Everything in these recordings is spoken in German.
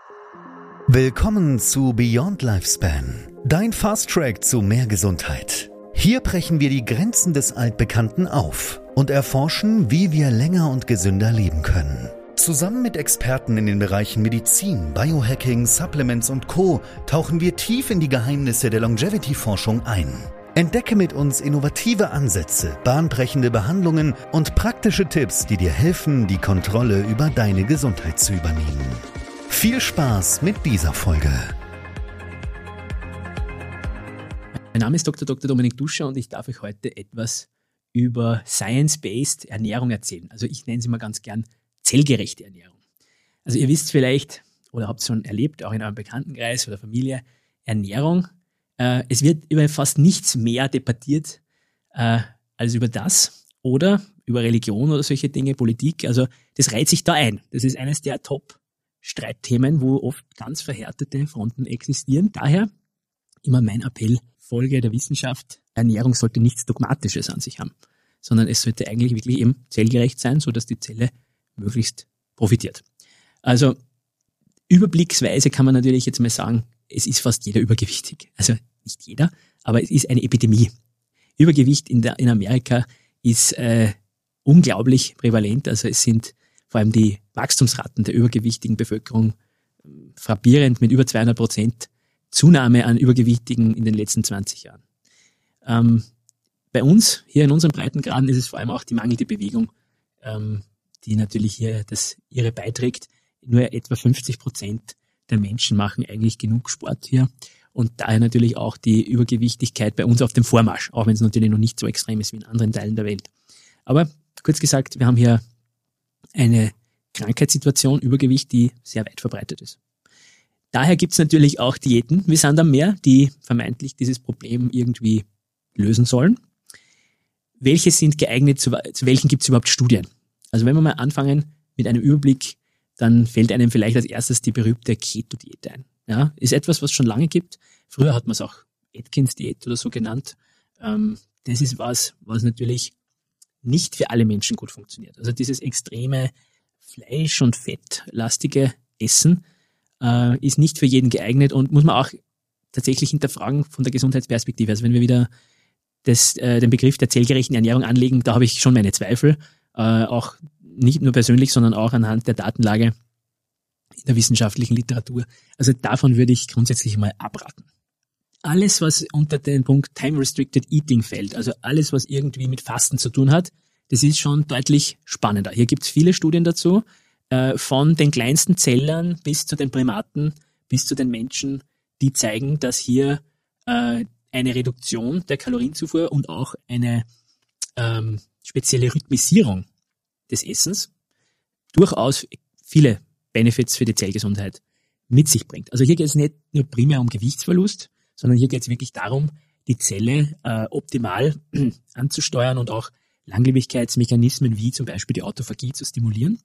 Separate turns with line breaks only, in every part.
Willkommen zu Beyond Lifespan, dein Fast-Track zu mehr Gesundheit. Hier brechen wir die Grenzen des Altbekannten auf und erforschen, wie wir länger und gesünder leben können. Zusammen mit Experten in den Bereichen Medizin, Biohacking, Supplements und Co. tauchen wir tief in die Geheimnisse der Longevity-Forschung ein. Entdecke mit uns innovative Ansätze, bahnbrechende Behandlungen und praktische Tipps, die dir helfen, die Kontrolle über deine Gesundheit zu übernehmen. Viel Spaß mit dieser Folge.
Mein Name ist Dr. Dominik Duscher und ich darf euch heute etwas über Science-Based Ernährung erzählen. Also ich nenne sie mal ganz gern zellgerechte Ernährung. Also ihr wisst vielleicht oder habt es schon erlebt, auch in eurem Bekanntenkreis oder Familie, Ernährung. Es wird über fast nichts mehr debattiert als über das oder über Religion oder solche Dinge, Politik. Also das reiht sich da ein. Das ist eines der Top-Streitthemen, wo oft ganz verhärtete Fronten existieren. Daher immer mein Appell, Folge der Wissenschaft, Ernährung sollte nichts Dogmatisches an sich haben, sondern es sollte eigentlich wirklich eben zellgerecht sein, sodass die Zelle möglichst profitiert. Also überblicksweise kann man natürlich jetzt mal sagen, es ist fast jeder übergewichtig. Also nicht jeder, aber es ist eine Epidemie. Übergewicht in Amerika ist unglaublich prävalent. Also es sind vor allem die Wachstumsraten der übergewichtigen Bevölkerung frappierend mit über 200% Zunahme an Übergewichtigen in den letzten 20 Jahren. Bei uns, hier in unseren Breitengraden, ist es vor allem auch die mangelnde Bewegung, die natürlich hier das ihre beiträgt. Nur etwa 50% der Menschen machen eigentlich genug Sport hier und daher natürlich auch die Übergewichtigkeit bei uns auf dem Vormarsch, auch wenn es natürlich noch nicht so extrem ist wie in anderen Teilen der Welt. Aber kurz gesagt, wir haben hier eine Krankheitssituation, Übergewicht, die sehr weit verbreitet ist. Daher gibt es natürlich auch Diäten, wie Sand am Meer, die vermeintlich dieses Problem irgendwie lösen sollen. Welche sind geeignet, zu welchen gibt es überhaupt Studien? Also wenn wir mal anfangen mit einem Überblick, dann fällt einem vielleicht als erstes die berühmte Keto-Diät ein. Ja, ist etwas, was es schon lange gibt. Früher hat man es auch Atkins-Diät oder so genannt. Das ist was natürlich nicht für alle Menschen gut funktioniert. Also dieses extreme Fleisch- und fettlastige Essen ist nicht für jeden geeignet und muss man auch tatsächlich hinterfragen von der Gesundheitsperspektive. Also wenn wir wieder den Begriff der zellgerechten Ernährung anlegen, da habe ich schon meine Zweifel, auch nicht nur persönlich, sondern auch anhand der Datenlage in der wissenschaftlichen Literatur. Also davon würde ich grundsätzlich mal abraten. Alles, was unter den Punkt Time-Restricted Eating fällt, also alles, was irgendwie mit Fasten zu tun hat, das ist schon deutlich spannender. Hier gibt es viele Studien dazu, von den kleinsten Zellern bis zu den Primaten, bis zu den Menschen, die zeigen, dass hier eine Reduktion der Kalorienzufuhr und auch eine spezielle Rhythmisierung des Essens durchaus viele Benefits für die Zellgesundheit mit sich bringt. Also hier geht es nicht nur primär um Gewichtsverlust, sondern hier geht es wirklich darum, die Zelle optimal anzusteuern und auch Langlebigkeitsmechanismen wie zum Beispiel die Autophagie zu stimulieren.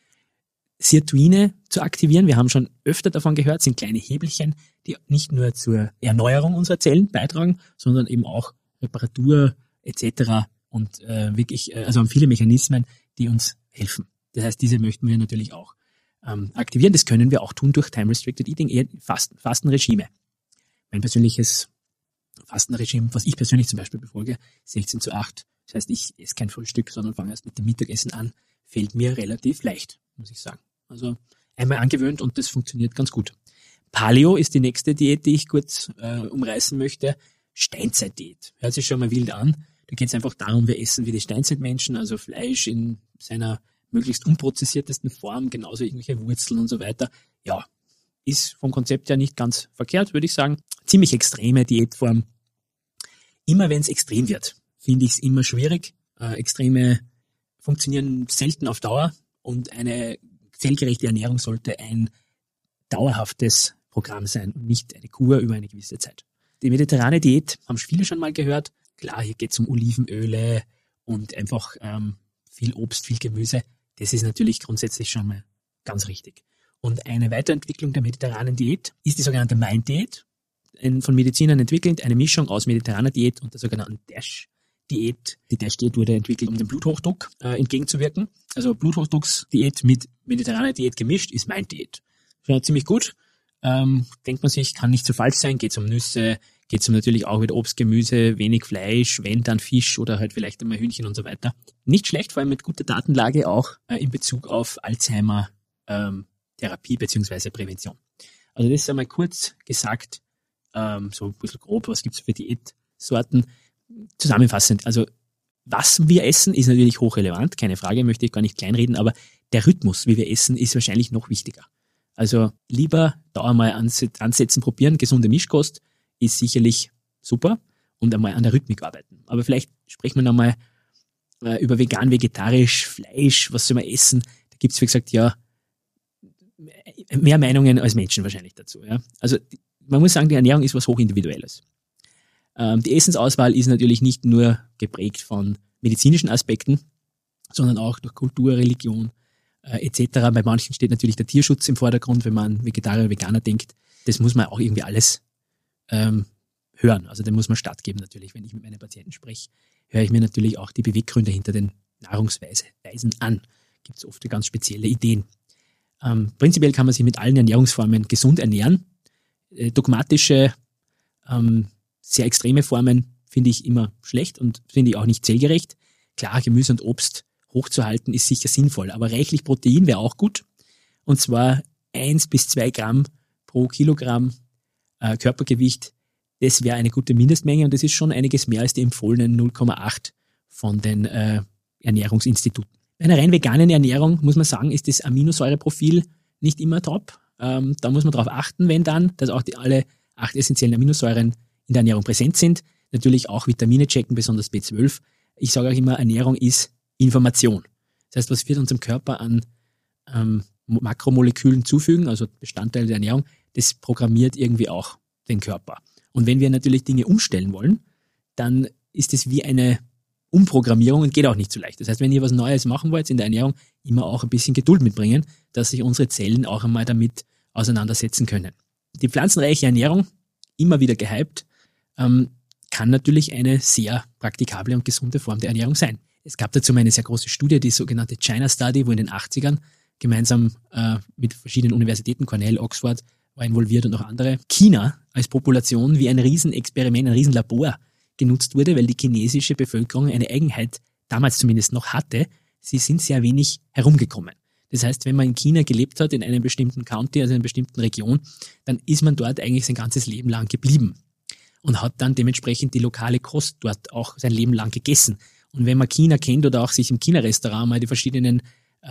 Sirtuine zu aktivieren, wir haben schon öfter davon gehört, sind kleine Hebelchen, die nicht nur zur Erneuerung unserer Zellen beitragen, sondern eben auch Reparatur etc. und wirklich, also haben viele Mechanismen, die uns helfen. Das heißt, diese möchten wir natürlich auch aktivieren. Das können wir auch tun durch Time-Restricted Eating, eher Fastenregime. Mein persönliches Fastenregime, was ich persönlich zum Beispiel befolge, 16:8. Das heißt, ich esse kein Frühstück, sondern fange erst mit dem Mittagessen an. Fällt mir relativ leicht, muss ich sagen. Also einmal angewöhnt und das funktioniert ganz gut. Paleo ist die nächste Diät, die ich kurz umreißen möchte. Steinzeitdiät. Hört sich schon mal wild an. Da geht es einfach darum, wir essen wie die Steinzeitmenschen, also Fleisch in seiner möglichst unprozessiertesten Form, genauso irgendwelche Wurzeln und so weiter. Ja, ist vom Konzept her nicht ganz verkehrt, würde ich sagen. Ziemlich extreme Diätform. Immer wenn es extrem wird, finde ich es immer schwierig. Extreme funktionieren selten auf Dauer und eine zellgerechte Ernährung sollte ein dauerhaftes Programm sein und nicht eine Kur über eine gewisse Zeit. Die mediterrane Diät haben viele schon mal gehört. Klar, hier geht es um Olivenöle und einfach viel Obst, viel Gemüse. Das ist natürlich grundsätzlich schon mal ganz richtig. Und eine Weiterentwicklung der mediterranen Diät ist die sogenannte Mind-Diät, von Medizinern entwickelt, eine Mischung aus mediterraner Diät und der sogenannten DASH-Diät. Die DASH-Diät wurde entwickelt, um dem Bluthochdruck entgegenzuwirken. Also Bluthochdrucksdiät mit mediterraner Diät gemischt ist Mind-Diät. schon ziemlich gut. Denkt man sich, kann nicht so falsch sein, geht es um Nüsse, geht es um natürlich auch mit Obst, Gemüse, wenig Fleisch, wenn dann Fisch oder halt vielleicht einmal Hühnchen und so weiter. Nicht schlecht, vor allem mit guter Datenlage auch in Bezug auf Alzheimer Therapie bzw. Prävention. Also das ist einmal kurz gesagt, so ein bisschen grob, was gibt's für Diätsorten. Zusammenfassend, also was wir essen, ist natürlich hochrelevant, keine Frage, möchte ich gar nicht kleinreden, aber der Rhythmus, wie wir essen, ist wahrscheinlich noch wichtiger. Also lieber da einmal ansetzen, probieren, gesunde Mischkost ist sicherlich super und einmal an der Rhythmik arbeiten. Aber vielleicht sprechen wir nochmal über vegan, vegetarisch, Fleisch, was soll man essen? Da gibt's wie gesagt, ja, mehr Meinungen als Menschen wahrscheinlich dazu. Ja. Also man muss sagen, die Ernährung ist was Hochindividuelles. Die Essensauswahl ist natürlich nicht nur geprägt von medizinischen Aspekten, sondern auch durch Kultur, Religion etc. Bei manchen steht natürlich der Tierschutz im Vordergrund, wenn man an Vegetarier oder Veganer denkt. Das muss man auch irgendwie alles hören. Also dem muss man stattgeben natürlich. Wenn ich mit meinen Patienten spreche, höre ich mir natürlich auch die Beweggründe hinter den Nahrungsweisen an. Gibt es oft ganz spezielle Ideen. Prinzipiell kann man sich mit allen Ernährungsformen gesund ernähren. Dogmatische, sehr extreme Formen finde ich immer schlecht und finde ich auch nicht zellgerecht. Klar, Gemüse und Obst hochzuhalten ist sicher sinnvoll, aber reichlich Protein wäre auch gut. Und zwar 1 bis 2 Gramm pro Kilogramm Körpergewicht. Das wäre eine gute Mindestmenge und das ist schon einiges mehr als die empfohlenen 0,8 von den Ernährungsinstituten. Bei einer rein veganen Ernährung, muss man sagen, ist das Aminosäureprofil nicht immer top. Da muss man darauf achten, wenn dann, dass auch alle 8 essentiellen Aminosäuren in der Ernährung präsent sind. Natürlich auch Vitamine checken, besonders B12. Ich sage auch immer, Ernährung ist Information. Das heißt, was wir unserem Körper an Makromolekülen zufügen, also Bestandteile der Ernährung, das programmiert irgendwie auch den Körper. Und wenn wir natürlich Dinge umstellen wollen, dann ist es wie eine Umprogrammierung und geht auch nicht so leicht. Das heißt, wenn ihr was Neues machen wollt in der Ernährung, immer auch ein bisschen Geduld mitbringen, dass sich unsere Zellen auch einmal damit auseinandersetzen können. Die pflanzenreiche Ernährung, immer wieder gehypt, kann natürlich eine sehr praktikable und gesunde Form der Ernährung sein. Es gab dazu mal eine sehr große Studie, die sogenannte China Study, wo in den 80ern gemeinsam mit verschiedenen Universitäten, Cornell, Oxford, war involviert und auch andere, China als Population wie ein Riesenexperiment, ein Riesenlabor genutzt wurde, weil die chinesische Bevölkerung eine Eigenheit damals zumindest noch hatte. Sie sind sehr wenig herumgekommen. Das heißt, wenn man in China gelebt hat, in einem bestimmten County, also in einer bestimmten Region, dann ist man dort eigentlich sein ganzes Leben lang geblieben und hat dann dementsprechend die lokale Kost dort auch sein Leben lang gegessen. Und wenn man China kennt oder auch sich im China-Restaurant mal die verschiedenen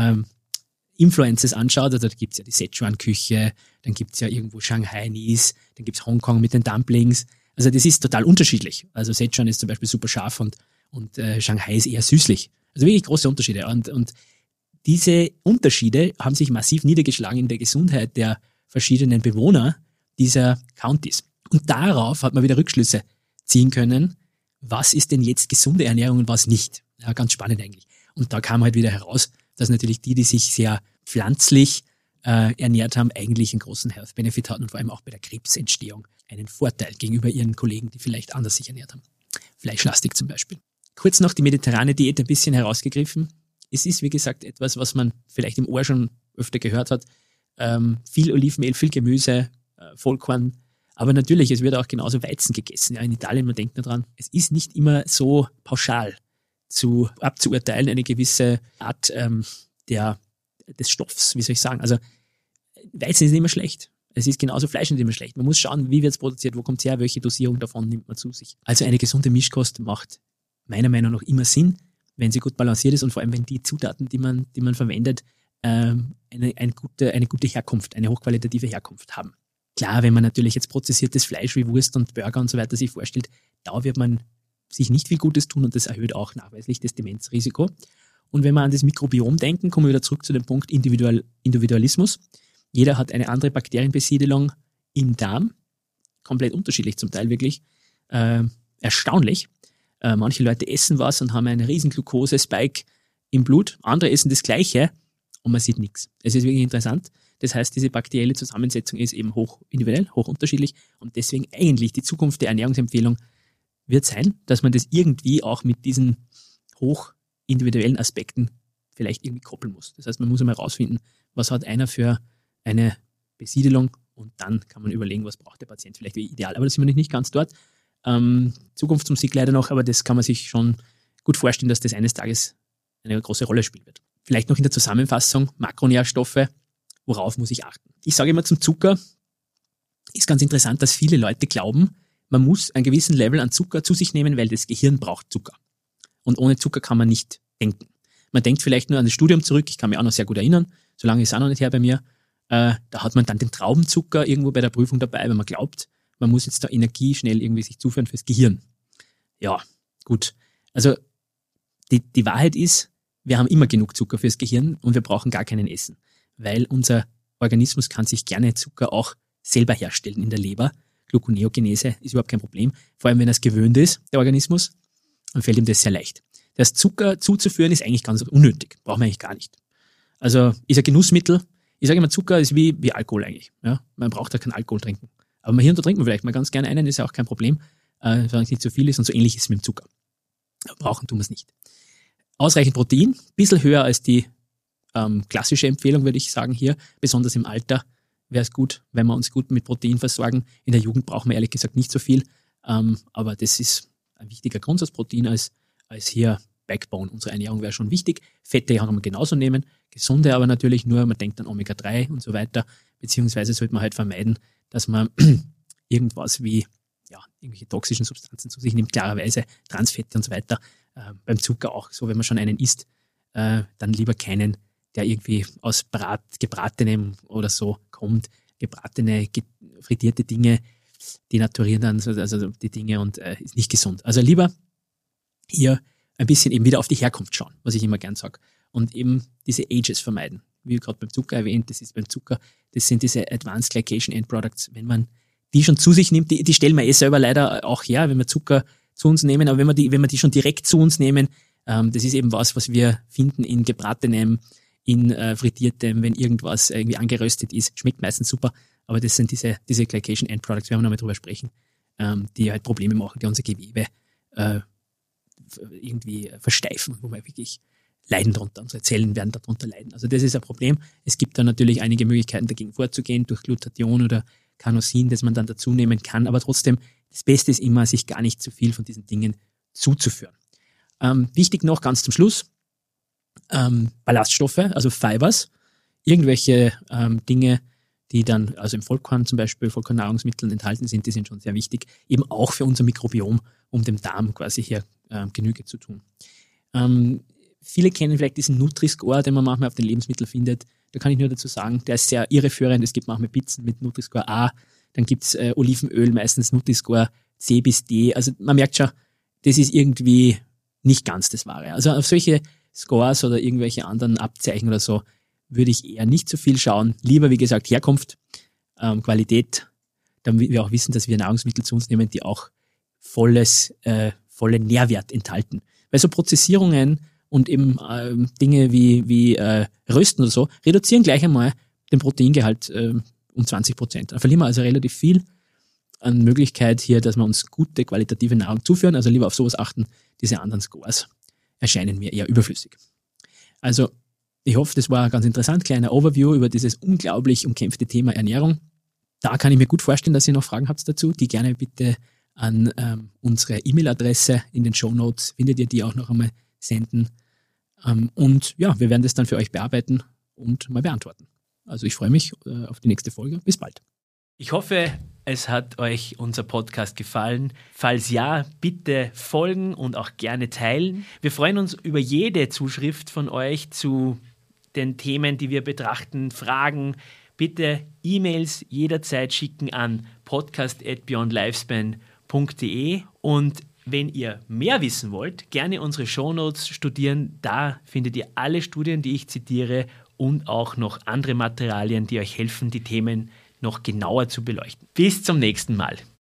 Influences anschaut, also da gibt's ja die Sichuan-Küche, dann gibt's ja irgendwo Shanghai-Nis, dann gibt's Hongkong mit den Dumplings. Also das ist total unterschiedlich. Also Sichuan ist zum Beispiel super scharf und Shanghai ist eher süßlich. Also wirklich große Unterschiede. Und diese Unterschiede haben sich massiv niedergeschlagen in der Gesundheit der verschiedenen Bewohner dieser Countys. Und darauf hat man wieder Rückschlüsse ziehen können, was ist denn jetzt gesunde Ernährung und was nicht. Ja, ganz spannend eigentlich. Und da kam halt wieder heraus, dass natürlich die sich sehr pflanzlich ernährt haben, eigentlich einen großen Health Benefit hatten und vor allem auch bei der Krebsentstehung einen Vorteil gegenüber ihren Kollegen, die vielleicht anders sich ernährt haben. Fleischlastig zum Beispiel. Kurz noch die mediterrane Diät ein bisschen herausgegriffen. Es ist, wie gesagt, etwas, was man vielleicht im Ohr schon öfter gehört hat. Viel Olivenöl, viel Gemüse, Vollkorn. Aber natürlich, es wird auch genauso Weizen gegessen. Ja, in Italien, man denkt nur dran, es ist nicht immer so pauschal abzuurteilen, eine gewisse Art des Stoffs, wie soll ich sagen. Also Weizen ist nicht immer schlecht. Es ist genauso Fleisch nicht immer schlecht. Man muss schauen, wie wird es produziert, wo kommt es her, welche Dosierung davon nimmt man zu sich. Also eine gesunde Mischkost macht meiner Meinung nach immer Sinn, wenn sie gut balanciert ist und vor allem, wenn die Zutaten, die man verwendet, eine gute Herkunft, eine hochqualitative Herkunft haben. Klar, wenn man natürlich jetzt prozessiertes Fleisch wie Wurst und Burger und so weiter sich vorstellt, da wird man sich nicht viel Gutes tun und das erhöht auch nachweislich das Demenzrisiko. Und wenn wir an das Mikrobiom denken, kommen wir wieder zurück zu dem Punkt Individualismus. Jeder hat eine andere Bakterienbesiedelung im Darm, komplett unterschiedlich zum Teil wirklich, erstaunlich. Manche Leute essen was und haben einen riesen Glucose-Spike im Blut, andere essen das Gleiche und man sieht nichts. Es ist wirklich interessant. Das heißt, diese bakterielle Zusammensetzung ist eben hoch individuell, hoch unterschiedlich und deswegen eigentlich die Zukunft der Ernährungsempfehlung wird sein, dass man das irgendwie auch mit diesen hoch individuellen Aspekten vielleicht irgendwie koppeln muss. Das heißt, man muss einmal herausfinden, was hat einer für eine Besiedelung und dann kann man überlegen, was braucht der Patient vielleicht ideal. Aber da sind wir nicht ganz dort. Zukunftsmusik leider noch, aber das kann man sich schon gut vorstellen, dass das eines Tages eine große Rolle spielen wird. Vielleicht noch in der Zusammenfassung, Makronährstoffe, worauf muss ich achten? Ich sage immer zum Zucker, ist ganz interessant, dass viele Leute glauben, man muss einen gewissen Level an Zucker zu sich nehmen, weil das Gehirn braucht Zucker. Und ohne Zucker kann man nicht denken. Man denkt vielleicht nur an das Studium zurück, ich kann mich auch noch sehr gut erinnern, so lange ist es auch noch nicht her bei mir, da hat man dann den Traubenzucker irgendwo bei der Prüfung dabei, wenn man glaubt, man muss jetzt da Energie schnell irgendwie sich zuführen fürs Gehirn. Ja, gut. Also die Wahrheit ist, wir haben immer genug Zucker fürs Gehirn und wir brauchen gar keinen Essen, weil unser Organismus kann sich gerne Zucker auch selber herstellen in der Leber. Gluconeogenese ist überhaupt kein Problem, vor allem wenn er es gewöhnt ist, der Organismus, dann fällt ihm das sehr leicht. Das Zucker zuzuführen ist eigentlich ganz unnötig, braucht man eigentlich gar nicht. Also ist ein Genussmittel. Ich sage immer, Zucker ist wie Alkohol eigentlich. Ja? Man braucht ja keinen Alkohol trinken. Aber hier und da trinkt man vielleicht mal ganz gerne einen, ist ja auch kein Problem, solange es nicht zu viel ist und so ähnlich ist es mit dem Zucker. Brauchen tun wir es nicht. Ausreichend Protein, ein bisschen höher als die klassische Empfehlung, würde ich sagen hier, besonders im Alter wäre es gut, wenn wir uns gut mit Protein versorgen. In der Jugend brauchen wir ehrlich gesagt nicht so viel, aber das ist ein wichtiger Grundsatz, Protein als hier Backbone. Unsere Ernährung wäre schon wichtig. Fette kann man genauso nehmen, gesunde aber natürlich nur, man denkt an Omega-3 und so weiter, beziehungsweise sollte man halt vermeiden, dass man irgendwas wie irgendwelche toxischen Substanzen zu sich nimmt, klarerweise Transfette und so weiter. Beim Zucker auch so, wenn man schon einen isst, dann lieber keinen, der irgendwie aus gebratenem oder so kommt, gebratene, frittierte Dinge, die naturieren dann also die Dinge und ist nicht gesund. Also lieber hier ein bisschen eben wieder auf die Herkunft schauen, was ich immer gern sage. Und eben diese Ages vermeiden. Wie gerade beim Zucker erwähnt, das ist beim Zucker, das sind diese Advanced Glycation End Products. Wenn man die schon zu sich nimmt, die stellen wir selber leider auch her, wenn wir Zucker zu uns nehmen, aber wenn wir die schon direkt zu uns nehmen, das ist eben was wir finden in gebratenem, in frittiertem, wenn irgendwas irgendwie angeröstet ist, schmeckt meistens super, aber das sind diese Glycation End Products, werden wir nochmal drüber sprechen, die halt Probleme machen, die unser Gewebe irgendwie versteifen, wo wir wirklich leiden drunter, unsere Zellen werden darunter leiden. Also das ist ein Problem. Es gibt da natürlich einige Möglichkeiten dagegen vorzugehen, durch Glutathion oder Carnosin, das man dann dazu nehmen kann, aber trotzdem, das Beste ist immer, sich gar nicht zu viel von diesen Dingen zuzuführen. Wichtig noch ganz zum Schluss, Ballaststoffe, also Fibers, irgendwelche Dinge, die dann also im Vollkorn zum Beispiel, Vollkornnahrungsmitteln enthalten sind, die sind schon sehr wichtig, eben auch für unser Mikrobiom, um dem Darm quasi hier Genüge zu tun. Viele kennen vielleicht diesen Nutri-Score, den man manchmal auf den Lebensmitteln findet. Da kann ich nur dazu sagen, der ist sehr irreführend. Es gibt manchmal Pizzen mit Nutri-Score A, dann gibt es Olivenöl, meistens Nutri-Score C bis D. Also man merkt schon, das ist irgendwie nicht ganz das Wahre. Also auf solche Scores oder irgendwelche anderen Abzeichen oder so würde ich eher nicht so viel schauen. Lieber, wie gesagt, Herkunft, Qualität, damit wir auch wissen, dass wir Nahrungsmittel zu uns nehmen, die auch vollen Nährwert enthalten. Weil so Prozessierungen und eben Dinge wie Rösten oder so reduzieren gleich einmal den Proteingehalt um 20%. Da verlieren wir also relativ viel an Möglichkeit hier, dass wir uns gute, qualitative Nahrung zuführen. Also lieber auf sowas achten. Diese anderen Scores erscheinen mir eher überflüssig. Also ich hoffe, das war ganz interessant. Kleiner Overview über dieses unglaublich umkämpfte Thema Ernährung. Da kann ich mir gut vorstellen, dass ihr noch Fragen habt dazu, die gerne bitte an unsere E-Mail-Adresse in den Shownotes, findet ihr die auch noch einmal senden. Und ja, wir werden das dann für euch bearbeiten und mal beantworten. Also ich freue mich auf die nächste Folge. Bis bald. Ich hoffe, es hat euch unser Podcast gefallen. Falls ja, bitte folgen und auch gerne teilen. Wir freuen uns über jede Zuschrift von euch zu den Themen, die wir betrachten, Fragen. Bitte E-Mails jederzeit schicken an podcast@beyondlifespan.de und wenn ihr mehr wissen wollt, gerne unsere Shownotes studieren. Da findet ihr alle Studien, die ich zitiere und auch noch andere Materialien, die euch helfen, die Themen noch genauer zu beleuchten. Bis zum nächsten Mal.